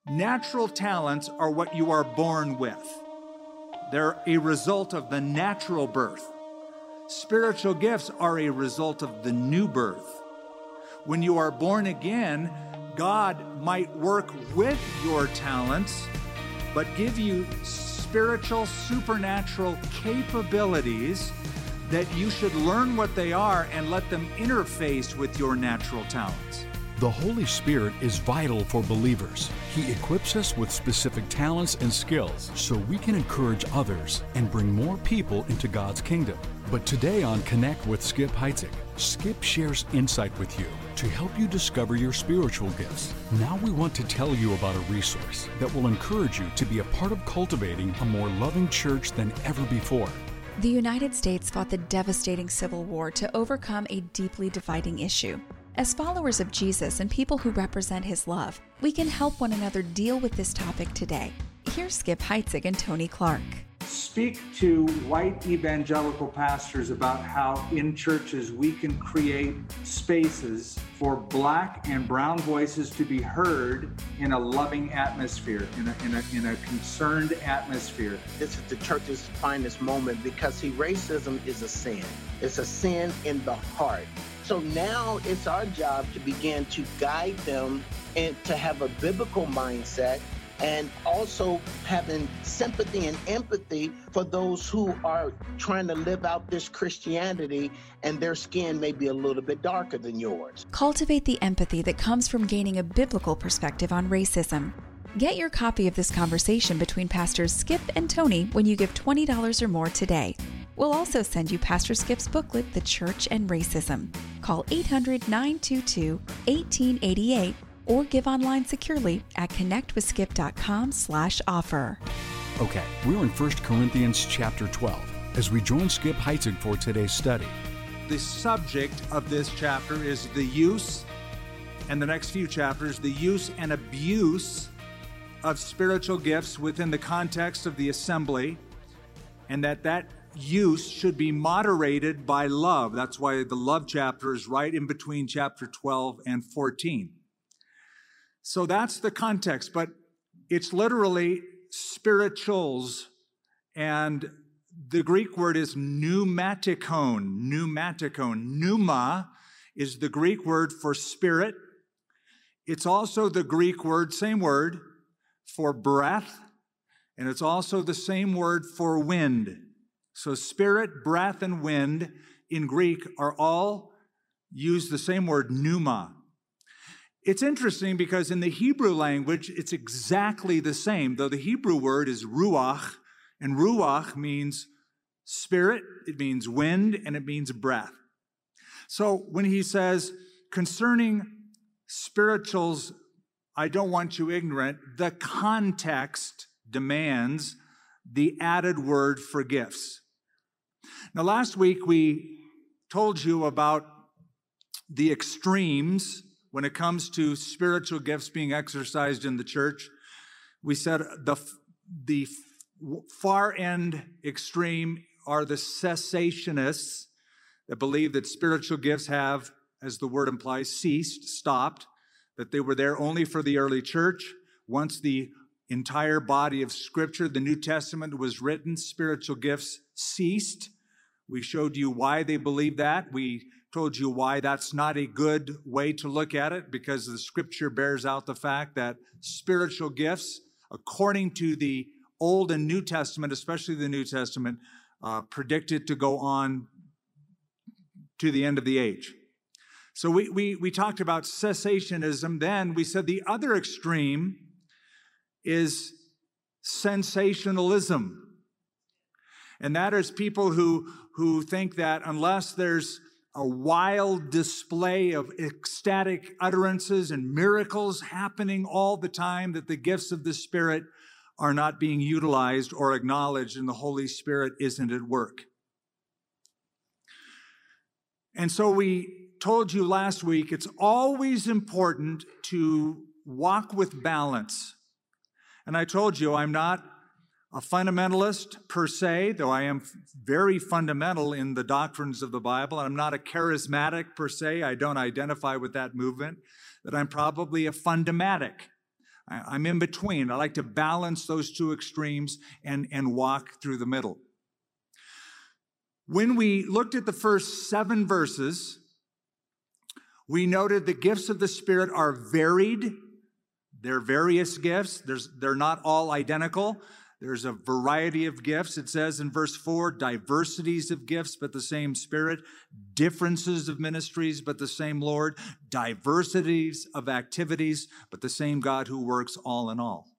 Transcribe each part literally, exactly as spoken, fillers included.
Natural talents are what you are born with. They're a result of the natural birth. Spiritual gifts are a result of the new birth. When you are born again, God might work with your talents, but give you spiritual, supernatural capabilities that you should learn what they are and let them interface with your natural talents. The Holy Spirit is vital for believers. He equips us with specific talents and skills so we can encourage others and bring more people into God's kingdom. But today on Connect with Skip Heitzig, Skip shares insight with you to help you discover your spiritual gifts. Now we want to tell you about a resource that will encourage you to be a part of cultivating a more loving church than ever before. The United States fought the devastating Civil War to overcome a deeply dividing issue. As followers of Jesus and people who represent His love, we can help one another deal with this topic today. Here's Skip Heitzig and Tony Clark. Speak to white evangelical pastors about how in churches we can create spaces for black and brown voices to be heard in a loving atmosphere, in a, in a, in a concerned atmosphere. This is the church's finest moment because, see, racism is a sin. It's a sin in the heart. So now it's our job to begin to guide them and to have a biblical mindset, and also having sympathy and empathy for those who are trying to live out this Christianity and their skin may be a little bit darker than yours. Cultivate the empathy that comes from gaining a biblical perspective on racism. Get your copy of this conversation between Pastors Skip and Tony when you give twenty dollars or more today. We'll also send you Pastor Skip's booklet, The Church and Racism. Call eight hundred, nine two two, one eight eight eight or give online securely at connectwithskip.com slash offer. Okay, we're in First Corinthians chapter twelve as we join Skip Heitzig for today's study. The subject of this chapter is the use, and the next few chapters, the use and abuse of spiritual gifts within the context of the assembly, and that that use should be moderated by love. That's why the love chapter is right in between chapter twelve and fourteen. So that's the context, but it's literally spirituals, and the Greek word is pneumatikon, pneumatikon. Pneuma is the Greek word for spirit. It's also the Greek word, same word, for breath, and it's also the same word for wind. So spirit, breath, and wind in Greek are all use the same word, pneuma. It's interesting because in the Hebrew language, it's exactly the same, though the Hebrew word is ruach, and ruach means spirit, it means wind, and it means breath. So when he says, concerning spirituals, I don't want you ignorant, the context demands the added word for gifts. Now, last week we told you about the extremes when it comes to spiritual gifts being exercised in the church. We said the, the far end extreme are the cessationists that believe that spiritual gifts have, as the word implies, ceased, stopped, that they were there only for the early church. Once the entire body of Scripture, the New Testament, was written, spiritual gifts ceased. We showed you why they believe that. We told you why that's not a good way to look at it, because the Scripture bears out the fact that spiritual gifts, according to the Old and New Testament, especially the New Testament, uh, predicted to go on to the end of the age. So we, we, we talked about cessationism. Then we said the other extreme is sensationalism. And that is people who, who think that unless there's a wild display of ecstatic utterances and miracles happening all the time, that the gifts of the Spirit are not being utilized or acknowledged, and the Holy Spirit isn't at work. And so we told you last week, it's always important to walk with balance. And I told you I'm not a fundamentalist per se, though I am very fundamental in the doctrines of the Bible. I'm not a charismatic per se. I don't identify with that movement. That I'm probably a fundamatic. I, I'm in between. I like to balance those two extremes and, and walk through the middle. When we looked at the first seven verses, we noted the gifts of the Spirit are varied. They're various gifts. There's, they're not all identical. There's a variety of gifts. It says in verse four, diversities of gifts, but the same Spirit. Differences of ministries, but the same Lord. Diversities of activities, but the same God who works all in all.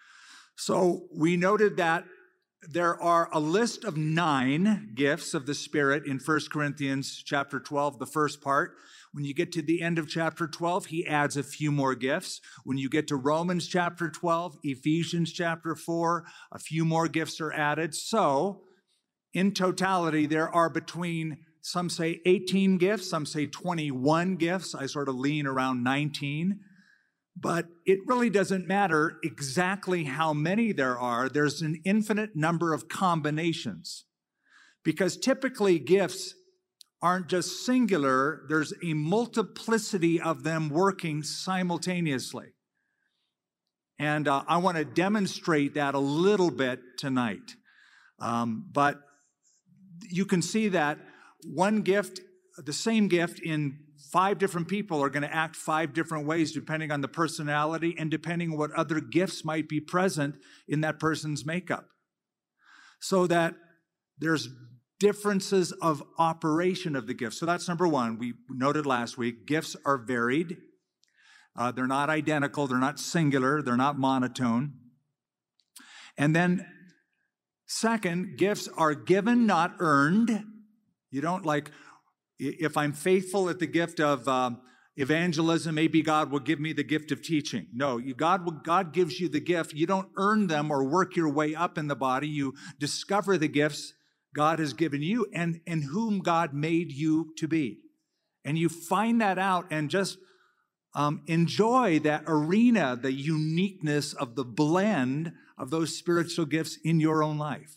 So we noted that there are a list of nine gifts of the Spirit in First Corinthians chapter twelve, the first part. When you get to the end of chapter twelve, he adds a few more gifts. When you get to Romans chapter twelve, Ephesians chapter four, a few more gifts are added. So, in totality, there are between, some say eighteen gifts, some say twenty-one gifts. I sort of lean around nineteen. But it really doesn't matter exactly how many there are. There's an infinite number of combinations. Because typically gifts aren't just singular, there's a multiplicity of them working simultaneously. And uh, I want to demonstrate that a little bit tonight. Um, but you can see that one gift, the same gift in five different people are going to act five different ways depending on the personality and depending on what other gifts might be present in that person's makeup. So that there's differences of operation of the gifts. So that's number one. We noted last week, gifts are varied. Uh, they're not identical. They're not singular. They're not monotone. And then second, gifts are given, not earned. You don't like, if I'm faithful at the gift of um, evangelism, maybe God will give me the gift of teaching. No, you, God, will, God gives you the gift. You don't earn them or work your way up in the body. You discover the gifts God has given you and, and whom God made you to be. And you find that out and just um, enjoy that arena, the uniqueness of the blend of those spiritual gifts in your own life.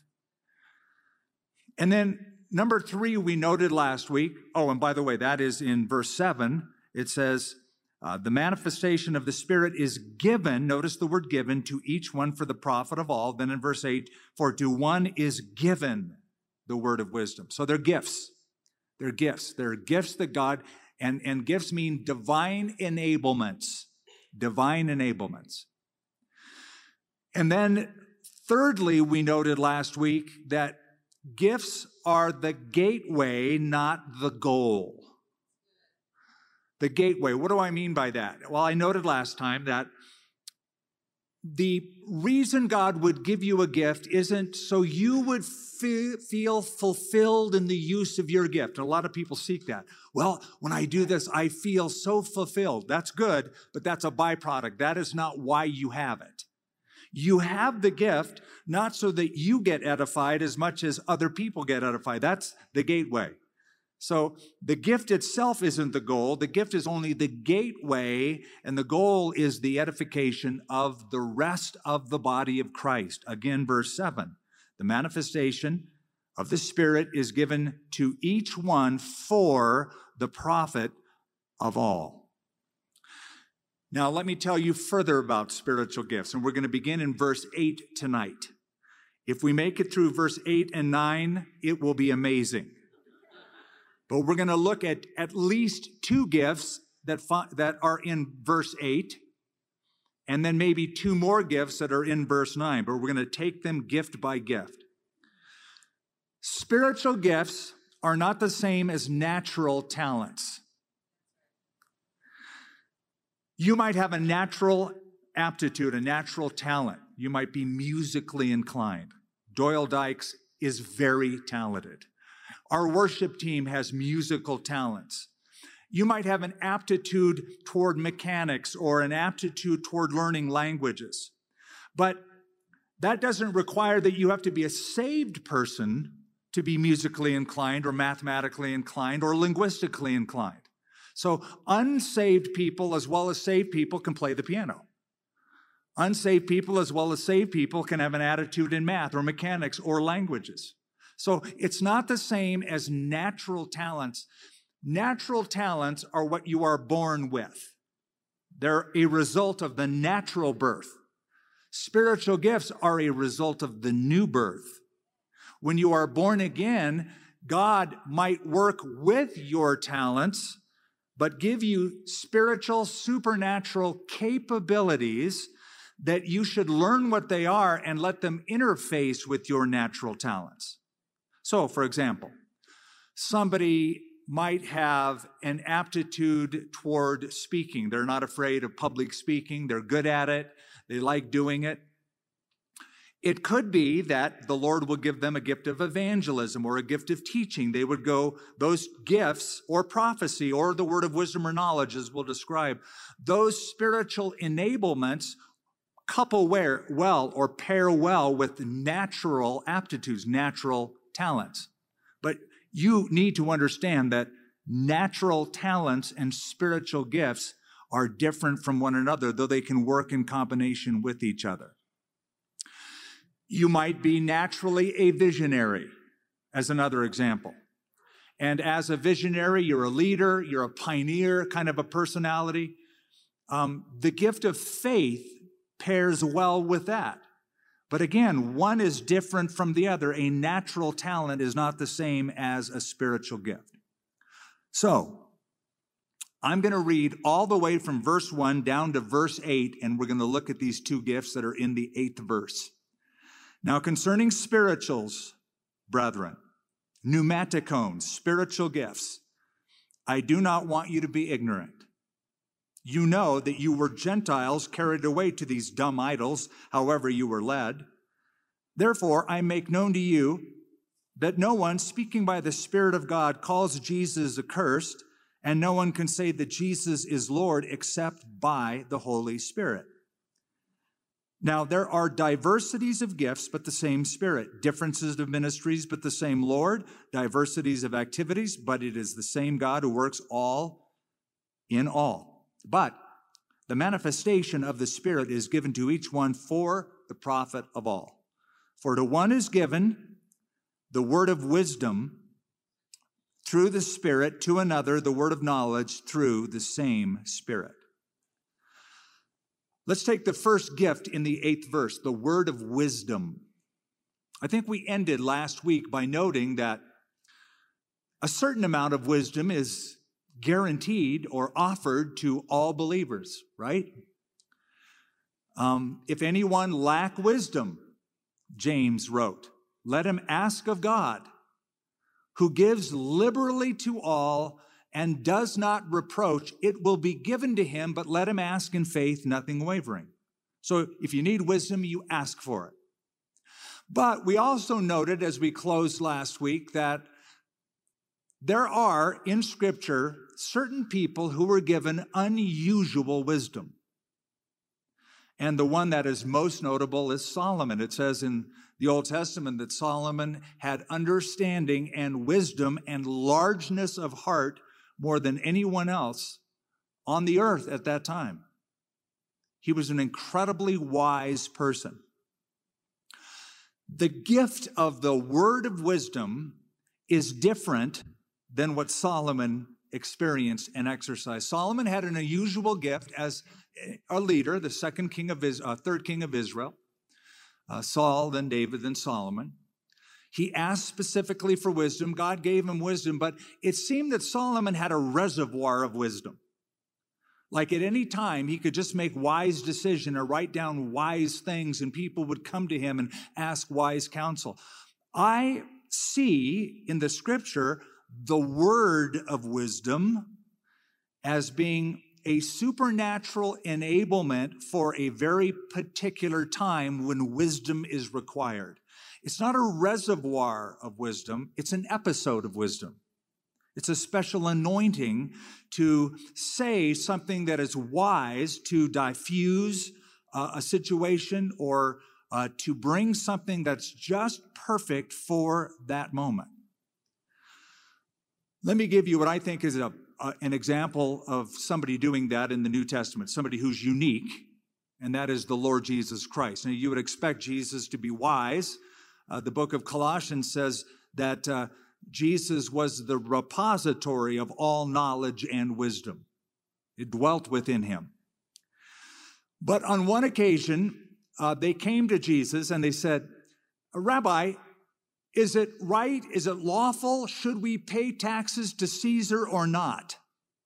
And then number three, we noted last week, oh, and by the way, that is in verse seven. It says, uh, the manifestation of the Spirit is given, notice the word given, to each one for the profit of all. Then in verse eight, for to one is given the word of wisdom. So they're gifts. They're gifts. They're gifts that God, and, and gifts mean divine enablements. Divine enablements. And then thirdly, we noted last week that gifts are the gateway, not the goal. The gateway. What do I mean by that? Well, I noted last time that the reason God would give you a gift isn't so you would fe- feel fulfilled in the use of your gift. And a lot of people seek that. Well, when I do this, I feel so fulfilled. That's good, but that's a byproduct. That is not why you have it. You have the gift not so that you get edified as much as other people get edified. That's the gateway. So the gift itself isn't the goal. The gift is only the gateway, and the goal is the edification of the rest of the body of Christ. Again, verse seven, the manifestation of the Spirit is given to each one for the profit of all. Now, let me tell you further about spiritual gifts, and we're going to begin in verse eight tonight. If we make it through verse eight and nine, it will be amazing. But we're going to look at at least two gifts that, that are in verse eight, and then maybe two more gifts that are in verse nine, but we're going to take them gift by gift. Spiritual gifts are not the same as natural talents. You might have a natural aptitude, a natural talent. You might be musically inclined. Doyle Dykes is very talented. Our worship team has musical talents. You might have an aptitude toward mechanics or an aptitude toward learning languages. But that doesn't require that you have to be a saved person to be musically inclined or mathematically inclined or linguistically inclined. So unsaved people as well as saved people can play the piano. Unsaved people as well as saved people can have an attitude in math or mechanics or languages. So it's not the same as natural talents. Natural talents are what you are born with. They're a result of the natural birth. Spiritual gifts are a result of the new birth. When you are born again, God might work with your talents, but give you spiritual, supernatural capabilities that you should learn what they are and let them interface with your natural talents. So, for example, somebody might have an aptitude toward speaking. They're not afraid of public speaking. They're good at it. They like doing it. It could be that the Lord will give them a gift of evangelism or a gift of teaching. They would go, those gifts or prophecy or the word of wisdom or knowledge, as we'll describe, those spiritual enablements couple well or pair well with natural aptitudes, natural talents. But you need to understand that natural talents and spiritual gifts are different from one another, though they can work in combination with each other. You might be naturally a visionary, as another example. And as a visionary, you're a leader, you're a pioneer kind of a personality. Um, the gift of faith pairs well with that. But again, one is different from the other. A natural talent is not the same as a spiritual gift. So, I'm going to read all the way from verse one down to verse eight, and we're going to look at these two gifts that are in the eighth verse. Now, concerning spirituals, brethren, pneumatikon, spiritual gifts, I do not want you to be ignorant. You know that you were Gentiles carried away to these dumb idols, however you were led. Therefore, I make known to you that no one speaking by the Spirit of God calls Jesus accursed, and no one can say that Jesus is Lord except by the Holy Spirit. Now, there are diversities of gifts, but the same Spirit. Differences of ministries, but the same Lord. Diversities of activities, but it is the same God who works all in all. But the manifestation of the Spirit is given to each one for the profit of all. For to one is given the word of wisdom through the Spirit, to another the word of knowledge through the same Spirit. Let's take the first gift in the eighth verse, the word of wisdom. I think we ended last week by noting that a certain amount of wisdom is guaranteed or offered to all believers, right? Um, if anyone lack wisdom, James wrote, let him ask of God, who gives liberally to all and does not reproach. It will be given to him, but let him ask in faith, nothing wavering. So if you need wisdom, you ask for it. But we also noted as we closed last week that there are in Scripture certain people who were given unusual wisdom. And the one that is most notable is Solomon. It says in the Old Testament that Solomon had understanding and wisdom and largeness of heart more than anyone else on the earth at that time. He was an incredibly wise person. The gift of the word of wisdom is different than what Solomon experienced and exercised. Solomon had an unusual gift as a leader, the second king of Israel, uh, third king of Israel, uh, Saul, then David, then Solomon. He asked specifically for wisdom. God gave him wisdom, but it seemed that Solomon had a reservoir of wisdom. Like at any time, he could just make wise decision or write down wise things, and people would come to him and ask wise counsel. I see in the Scripture the word of wisdom as being a supernatural enablement for a very particular time when wisdom is required. It's not a reservoir of wisdom, it's an episode of wisdom. It's a special anointing to say something that is wise, to diffuse uh, a situation, or uh, to bring something that's just perfect for that moment. Let me give you what I think is a, uh, an example of somebody doing that in the New Testament, somebody who's unique, and that is the Lord Jesus Christ. Now, you would expect Jesus to be wise. Uh, the book of Colossians says that uh, Jesus was the repository of all knowledge and wisdom. It dwelt within him. But on one occasion, uh, they came to Jesus and they said, Rabbi, is it right? Is it lawful? Should we pay taxes to Caesar or not?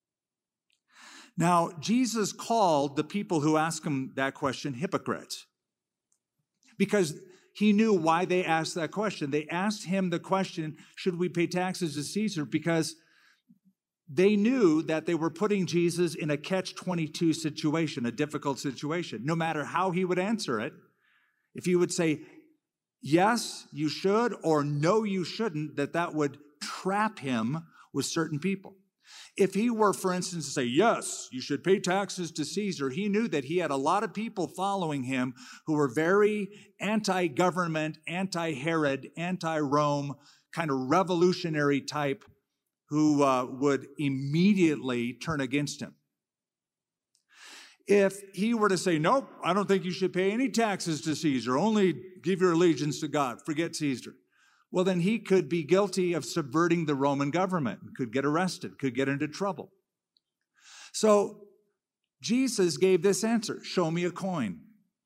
Now, Jesus called the people who asked him that question hypocrites because he knew why they asked that question. They asked him the question, should we pay taxes to Caesar? Because they knew that they were putting Jesus in a catch twenty-two situation, a difficult situation. No matter how he would answer it, if he would say, yes, you should, or no, you shouldn't, that that would trap him with certain people. If he were, for instance, to say, yes, you should pay taxes to Caesar, he knew that he had a lot of people following him who were very anti-government, anti-Herod, anti-Rome, kind of revolutionary type who uh, would immediately turn against him. If he were to say, nope, I don't think you should pay any taxes to Caesar, only give your allegiance to God, forget Caesar, well, then he could be guilty of subverting the Roman government, could get arrested, could get into trouble. So Jesus gave this answer, show me a coin.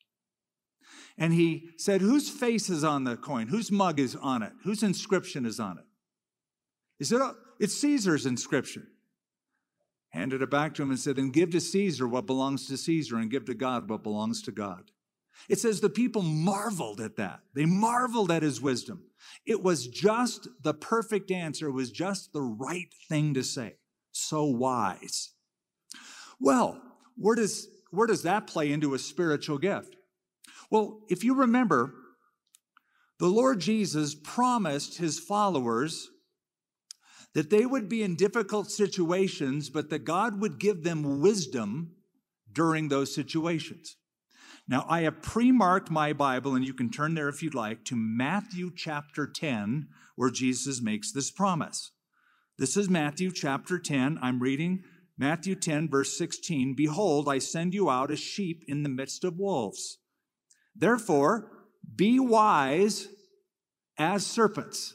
And he said, whose face is on the coin? Whose mug is on it? Whose inscription is on it? He said, oh, it's Caesar's inscription. Handed it back to him and said, then give to Caesar what belongs to Caesar and give to God what belongs to God. It says the people marveled at that. They marveled at his wisdom. It was just the perfect answer. It was just the right thing to say. So wise. Well, where does, where does that play into a spiritual gift? Well, if you remember, the Lord Jesus promised his followers that they would be in difficult situations, but that God would give them wisdom during those situations. Now, I have pre-marked my Bible, and you can turn there if you'd like, to Matthew chapter ten, where Jesus makes this promise. This is Matthew chapter ten. I'm reading Matthew ten, verse sixteen. Behold, I send you out as sheep in the midst of wolves. Therefore, be wise as serpents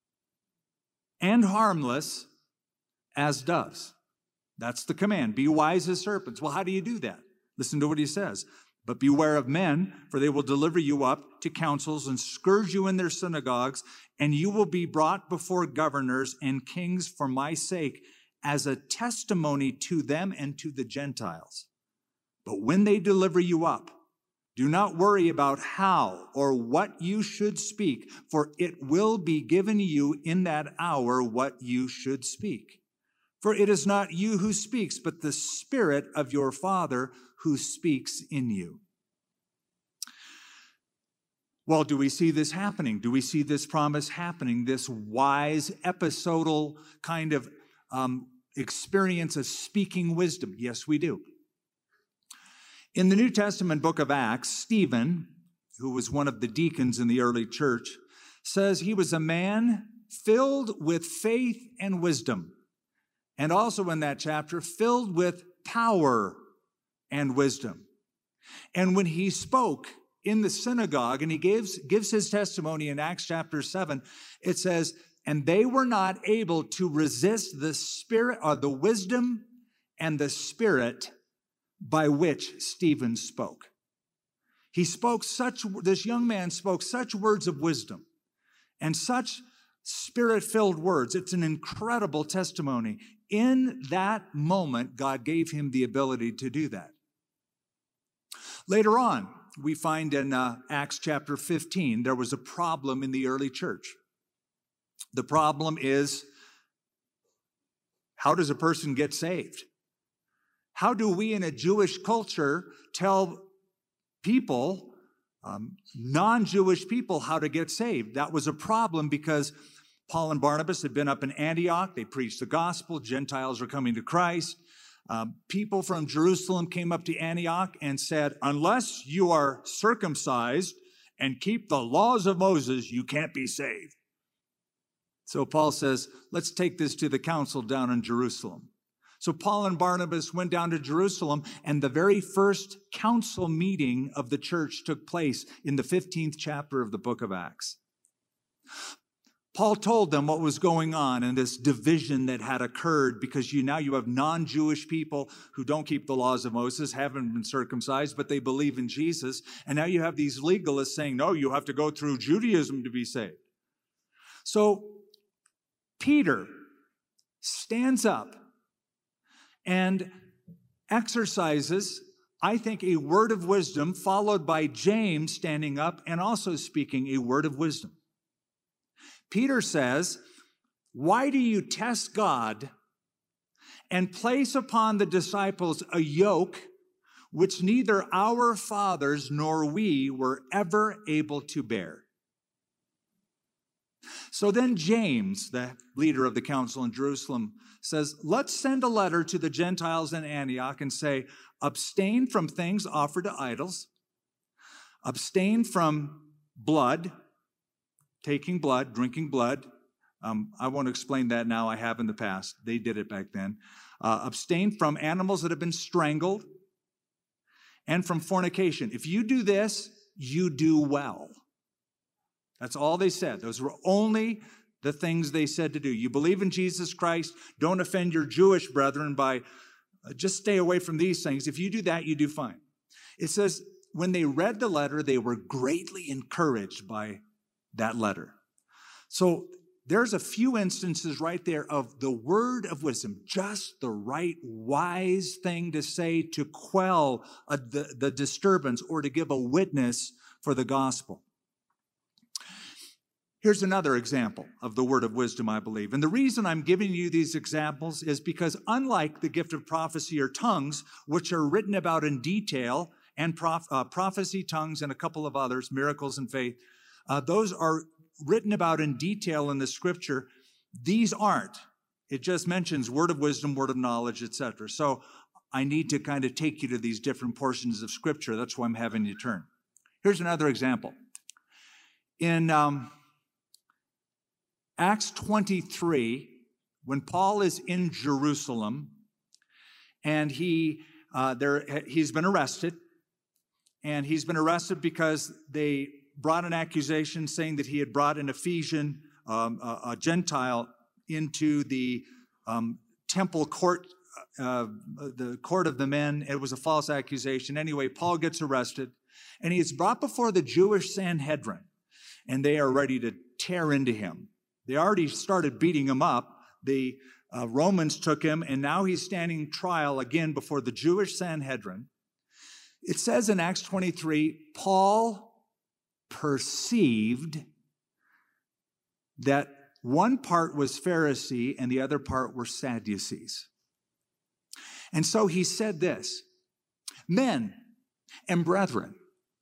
and harmless as doves. That's the command. Be wise as serpents. Well, how do you do that? Listen to what he says. But beware of men, for they will deliver you up to councils and scourge you in their synagogues, and you will be brought before governors and kings for my sake as a testimony to them and to the Gentiles. But when they deliver you up, do not worry about how or what you should speak, for it will be given you in that hour what you should speak. For it is not you who speaks, but the Spirit of your Father who speaks in you. Well, do we see this happening? Do we see this promise happening, this wise, episodal kind of um, experience of speaking wisdom? Yes, we do. In the New Testament book of Acts, Stephen, who was one of the deacons in the early church, says he was a man filled with faith and wisdom. And also in that chapter, filled with power and wisdom. And when he spoke in the synagogue, and he gives, gives his testimony in Acts chapter seven, it says, and they were not able to resist the spirit or the wisdom and the spirit by which Stephen spoke. He spoke such, this young man spoke such words of wisdom and such spirit-filled words. It's an incredible testimony. In that moment, God gave him the ability to do that. Later on, we find in uh, Acts chapter fifteen, there was a problem in the early church. The problem is, how does a person get saved? How do we in a Jewish culture tell people, um, non-Jewish people, how to get saved? That was a problem because Paul and Barnabas had been up in Antioch. They preached the gospel. Gentiles were coming to Christ. Um, people from Jerusalem came up to Antioch and said, unless you are circumcised and keep the laws of Moses, you can't be saved. So Paul says, let's take this to the council down in Jerusalem. So Paul and Barnabas went down to Jerusalem, and the very first council meeting of the church took place in the fifteenth chapter of the book of Acts. Paul told them what was going on and this division that had occurred because you now you have non-Jewish people who don't keep the laws of Moses, haven't been circumcised, but they believe in Jesus. And now you have these legalists saying, no, you have to go through Judaism to be saved. So Peter stands up and exercises, I think, a word of wisdom, followed by James standing up and also speaking a word of wisdom. Peter says, why do you test God and place upon the disciples a yoke which neither our fathers nor we were ever able to bear? So then James, the leader of the council in Jerusalem, says, let's send a letter to the Gentiles in Antioch and say, abstain from things offered to idols, abstain from blood, taking blood, drinking blood. Um, I won't explain that now. I have in the past. They did it back then. Uh, abstain from animals that have been strangled and from fornication. If you do this, you do well. That's all they said. Those were only the things they said to do. You believe in Jesus Christ. Don't offend your Jewish brethren by uh, just stay away from these things. If you do that, you do fine. It says, when they read the letter, they were greatly encouraged by that letter. So there's a few instances right there of the word of wisdom, just the right wise thing to say to quell a, the, the disturbance or to give a witness for the gospel. Here's another example of the word of wisdom, I believe. And the reason I'm giving you these examples is because unlike the gift of prophecy or tongues, which are written about in detail, and prof, uh, prophecy, tongues, and a couple of others, miracles and faith, uh, those are written about in detail in the scripture. These aren't. It just mentions word of wisdom, word of knowledge, et cetera. So I need to kind of take you to these different portions of scripture. That's why I'm having you turn. Here's another example. In um, Acts twenty-three, when Paul is in Jerusalem, and he uh, there he's been arrested, and he's been arrested because they brought an accusation saying that he had brought an Ephesian, um, a, a Gentile, into the um, temple court, uh, the court of the men. It was a false accusation. Anyway, Paul gets arrested, and he is brought before the Jewish Sanhedrin, and they are ready to tear into him. They already started beating him up. The uh, Romans took him, and now he's standing trial again before the Jewish Sanhedrin. It says in Acts twenty-three, Paul perceived that one part was Pharisee and the other part were Sadducees. And so he said this, men and brethren,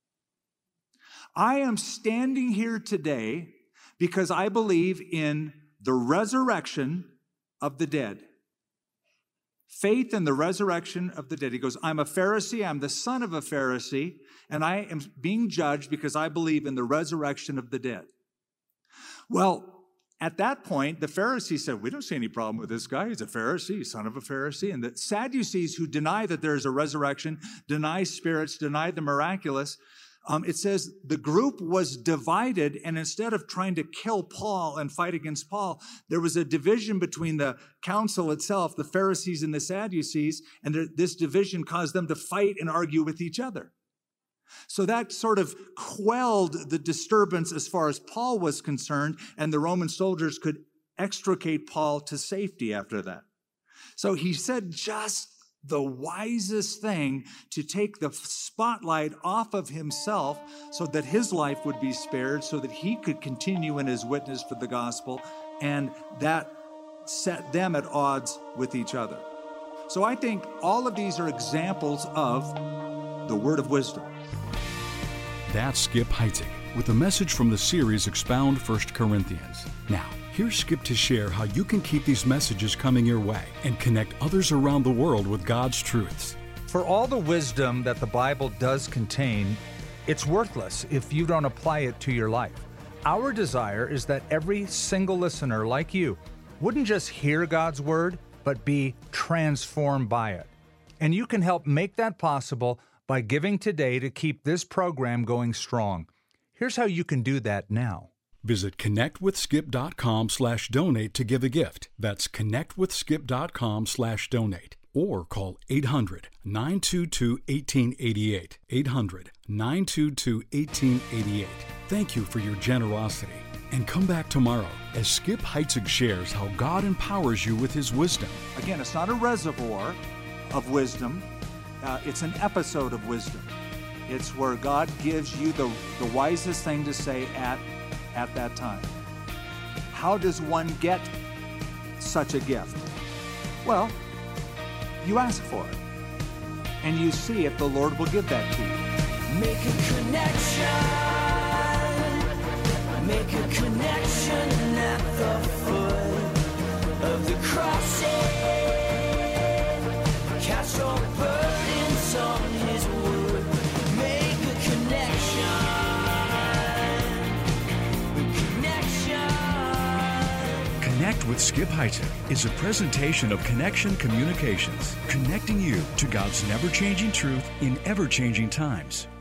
I am standing here today because I believe in the resurrection of the dead. Faith in the resurrection of the dead. He goes, I'm a Pharisee, I'm the son of a Pharisee, and I am being judged because I believe in the resurrection of the dead. Well, at that point, the Pharisees said, we don't see any problem with this guy. He's a Pharisee, son of a Pharisee. And the Sadducees, who deny that there is a resurrection, deny spirits, deny the miraculous, Um, it says the group was divided, and instead of trying to kill Paul and fight against Paul, there was a division between the council itself, the Pharisees and the Sadducees, and th- this division caused them to fight and argue with each other. So that sort of quelled the disturbance as far as Paul was concerned, and the Roman soldiers could extricate Paul to safety after that. So he said just the wisest thing to take the spotlight off of himself so that his life would be spared, so that he could continue in his witness for the gospel, and that set them at odds with each other. So I think all of these are examples of the word of wisdom. That's Skip Heitzig with a message from the series Expound First Corinthians. Now, here's Skip to share how you can keep these messages coming your way and connect others around the world with God's truths. For all the wisdom that the Bible does contain, it's worthless if you don't apply it to your life. Our desire is that every single listener like you wouldn't just hear God's word, but be transformed by it. And you can help make that possible by giving today to keep this program going strong. Here's how you can do that now. Visit connectwithskip.com slash donate to give a gift. That's connectwithskip.com slash donate. Or call eight hundred, nine two two, one eight eight eight. eight hundred, nine two two, one eight eight eight. Thank you for your generosity. And come back tomorrow as Skip Heitzig shares how God empowers you with His wisdom. Again, it's not a reservoir of wisdom. Uh, it's an episode of wisdom. It's where God gives you the, the wisest thing to say at, at that time. How does one get such a gift? Well, you ask for it, and you see if the Lord will give that to you. Make a connection. Make a connection at the foot of the cross. Cast your burdens on His wood. Make a connection. Connection. Connect with Skip Heitzig is a presentation of Connection Communications, connecting you to God's never-changing truth in ever-changing times.